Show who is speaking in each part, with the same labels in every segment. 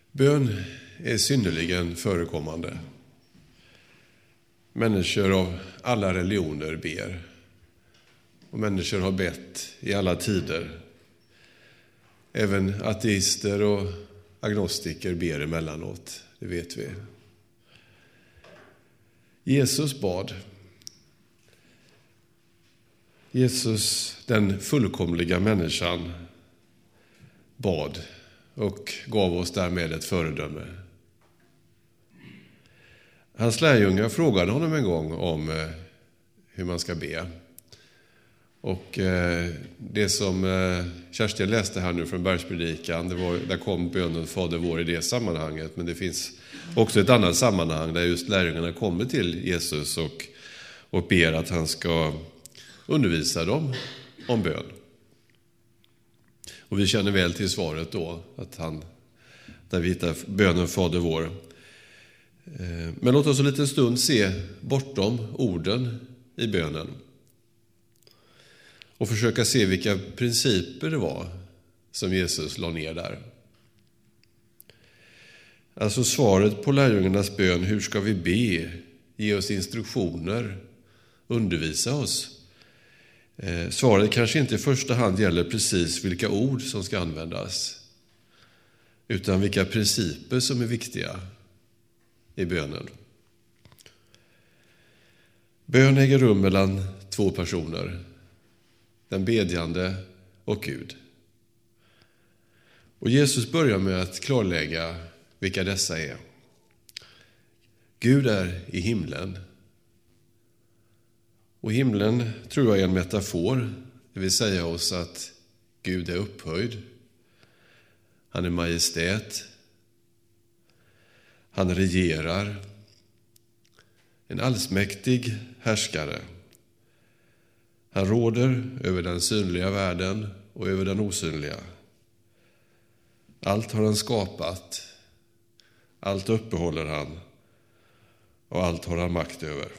Speaker 1: Bön är synnerligen förekommande. Människor av alla religioner ber. Och människor har bett i alla tider. Även ateister och agnostiker ber emellanåt, det vet vi. Jesus bad. Jesus, den fullkomliga människan, bad och gav oss därmed ett föredöme. Hans lärjungar frågade honom en gång om hur man ska be. Och det som Kerstin läste här nu från Bergspredikan, där kom bönen Fader vår i det sammanhanget. Men det finns också ett annat sammanhang där just lärjungarna kommer till Jesus och ber att han ska undervisa dem om bön. Och vi känner väl till svaret då, där vi hittar bönen Fader vår. Men låt oss en liten stund se bortom orden i bönen. Och försöka se vilka principer det var som Jesus la ner där. Alltså svaret på lärjungarnas bön, hur ska vi be? Ge oss instruktioner, undervisa oss. Svaret kanske inte i första hand gäller precis vilka ord som ska användas, utan vilka principer som är viktiga i bönen. Bön äger rum mellan två personer, den bedjande och Gud. Och Jesus börjar med att klarlägga vilka dessa är. Gud är i himlen. Och himlen tror jag är en metafor, det vill säga oss att Gud är upphöjd. Han är majestät. Han regerar. En allsmäktig härskare. Han råder över den synliga världen och över den osynliga. Allt har han skapat. Allt uppehåller han. Och allt har han makt över.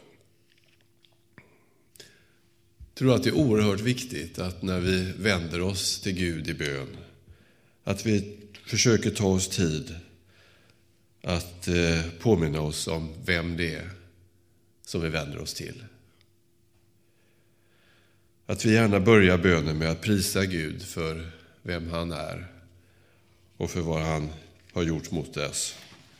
Speaker 1: Jag tror att det är oerhört viktigt att när vi vänder oss till Gud i bön, att vi försöker ta oss tid att påminna oss om vem det är som vi vänder oss till. Att vi gärna börjar bönen med att prisa Gud för vem han är och för vad han har gjort mot oss.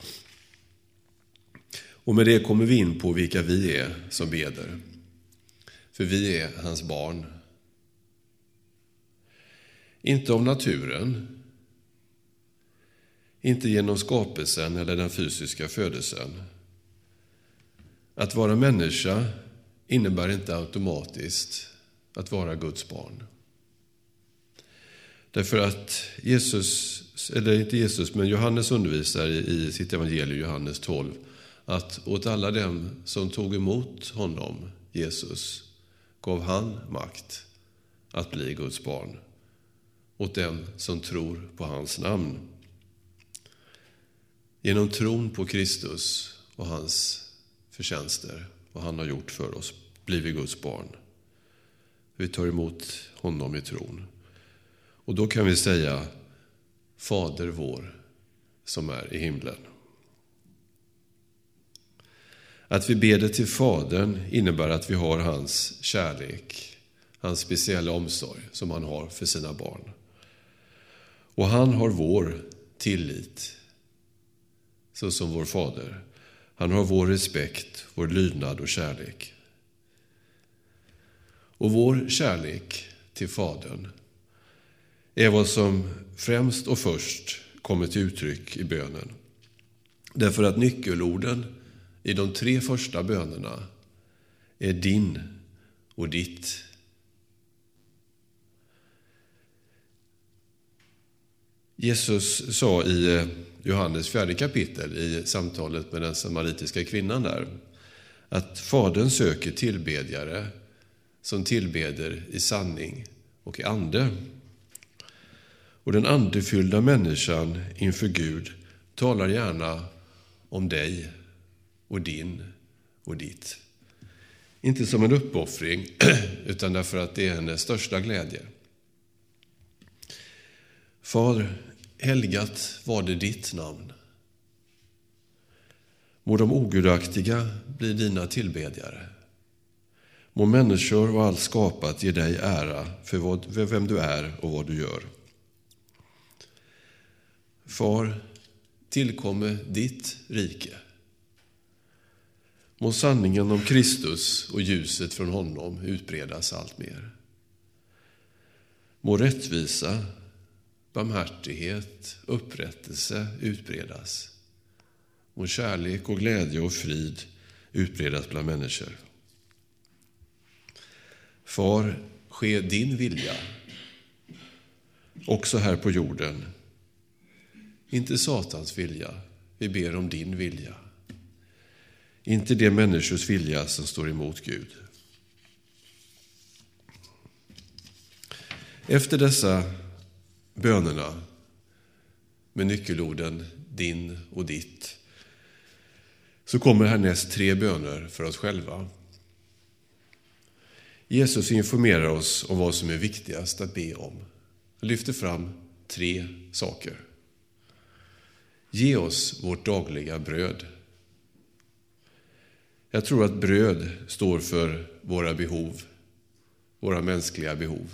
Speaker 1: Och med det kommer vi in på vilka vi är som beder. För vi är hans barn. Inte av naturen, inte genom skapelsen eller den fysiska födelsen. Att vara människa innebär inte automatiskt att vara Guds barn. Därför att Johannes undervisar i sitt evangelium Johannes 12 att åt alla dem som tog emot honom, Jesus, gav han makt att bli Guds barn åt dem som tror på hans namn. Genom tron på Kristus och hans förtjänster, vad han har gjort för oss, blir vi Guds barn. Vi tar emot honom i tron. Och då kan vi säga Fader vår som är i himlen. Att vi ber det till Fadern innebär att vi har hans kärlek, hans speciella omsorg som han har för sina barn. Och han har vår tillit, så som vår fader. Han har vår respekt, vår lydnad och kärlek. Och vår kärlek till Fadern är vad som främst och först kommer till uttryck i bönen. Därför att nyckelorden i de 3 första bönerna är din och ditt. Jesus sa i Johannes 4 kapitel i samtalet med den samaritiska kvinnan där att Fadern söker tillbedjare som tillbeder i sanning och i ande. Och den andefyllda människan inför Gud talar gärna om dig och din och ditt. Inte som en uppoffring utan därför att det är hennes största glädje. Far, helgat var det ditt namn. Må de ogudaktiga bli dina tillbedjare. Må människor och allt skapat ge dig ära för vem du är och vad du gör. Far, tillkommer ditt rike. Må sanningen om Kristus och ljuset från honom utbredas allt mer. Må rättvisa, barmhärtighet, upprättelse utbredas. Må kärlek och glädje och frid utbredas bland människor. Far, ske din vilja, också här på jorden. Inte Satans vilja, vi ber om din vilja. Inte de människors vilja som står emot Gud. Efter dessa bönerna med nyckelorden din och ditt så kommer härnäst 3 böner för oss själva. Jesus informerar oss om vad som är viktigast att be om. Han lyfter fram 3 saker. Ge oss vårt dagliga bröd. Jag tror att bröd står för våra behov, våra mänskliga behov.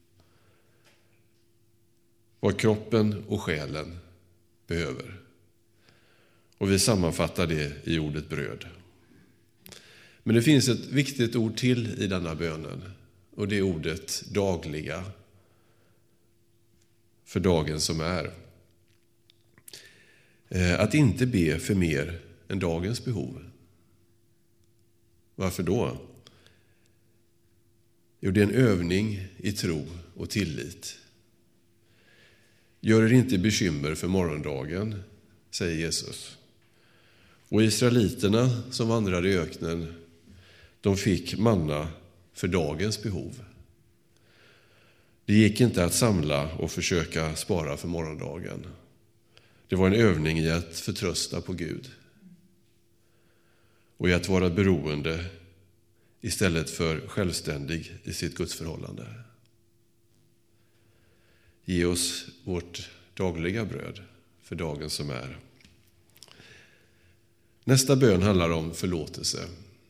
Speaker 1: Vad kroppen och själen behöver. Och vi sammanfattar det i ordet bröd. Men det finns ett viktigt ord till i denna bönen. Och det är ordet dagliga. För dagen som är. Att inte be för mer än dagens behov. Varför då? Jo, det är en övning i tro och tillit. Gör er inte bekymmer för morgondagen, säger Jesus. Och israeliterna som vandrade i öknen, de fick manna för dagens behov. Det gick inte att samla och försöka spara för morgondagen. Det var en övning i att förtrösta på Gud. Och i att vara beroende istället för självständig i sitt gudsförhållande. Ge oss vårt dagliga bröd för dagen som är. Nästa bön handlar om förlåtelse.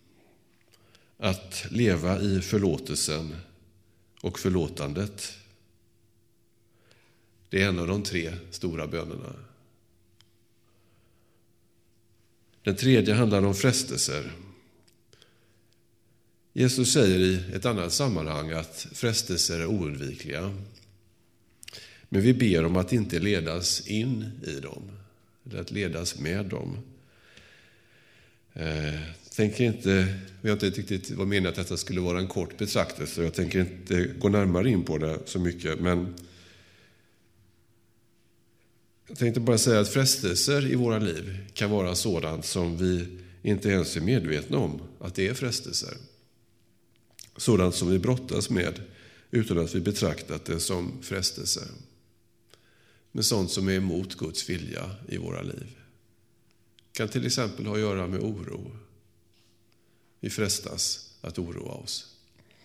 Speaker 1: Att leva i förlåtelsen och förlåtandet. Det är en av de 3 stora bönerna. Den tredje handlar om frestelser. Jesus säger i ett annat sammanhang att frestelser är oundvikliga. Men vi ber om att inte ledas in i dem, eller att ledas med dem. Vi har inte riktigt var meningen att detta skulle vara en kort betraktelse. Jag tänker inte gå närmare in på det så mycket. Men jag tänkte bara säga att frestelser i våra liv kan vara sådant som vi inte ens är medvetna om att det är frestelser. Sådant som vi brottas med utan att vi betraktat det som frestelser. Men sånt som är emot Guds vilja i våra liv. Kan till exempel ha att göra med oro. Vi frestas att oroa oss.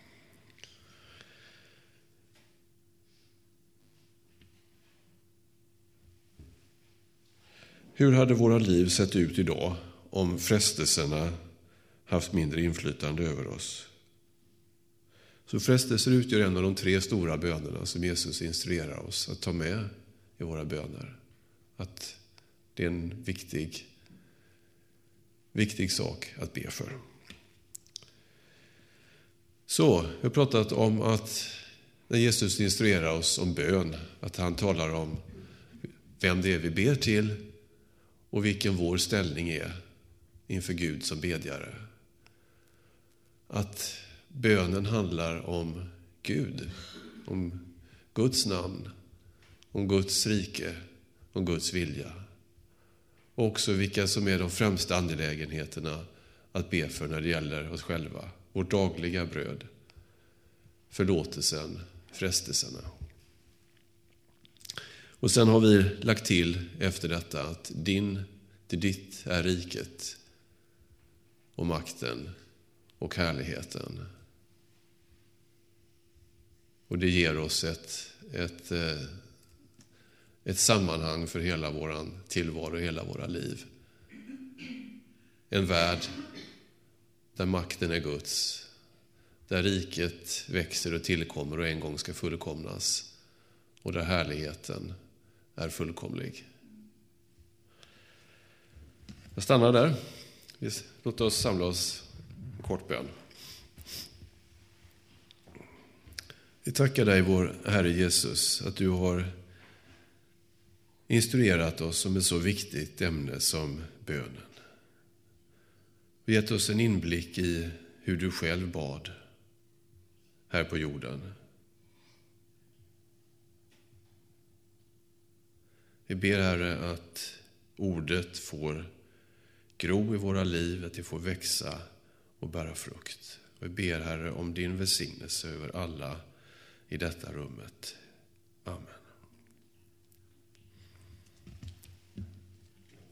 Speaker 1: Hur hade våra liv sett ut idag om frestelserna haft mindre inflytande över oss? Så frestelser utgör en av de 3 stora bönerna som Jesus instruerar oss att ta med i våra böner. Att det är en viktig sak att be för. Så, vi har pratat om att när Jesus instruerar oss om bön, att han talar om vem det är vi ber till och vilken vår ställning är inför Gud som bedjare. Att bönen handlar om Gud, om Guds namn, om Guds rike, om Guds vilja. Och också vilka som är de främsta angelägenheterna att be för när det gäller oss själva. Vårt dagliga bröd, förlåtelsen, frestelserna. Och sen har vi lagt till efter detta att ditt är riket och makten och härligheten. Och det ger oss ett sammanhang för hela våran tillvaro, hela våra liv. en värld där makten är Guds, där riket växer och tillkommer och en gång ska fullkomnas, och där härligheten är fullkomlig. Jag stannar där. Låt oss samla oss en kort bön. Vi tackar dig, vår Herre Jesus, att du har instruerat oss om ett så viktigt ämne som bönen. Vi har gett oss en inblick i hur du själv bad här på jorden. Vi ber, Herre, att ordet får gro i våra liv, att det får växa och bära frukt. Vi ber, Herre, om din välsignelse över alla i detta rummet. Amen.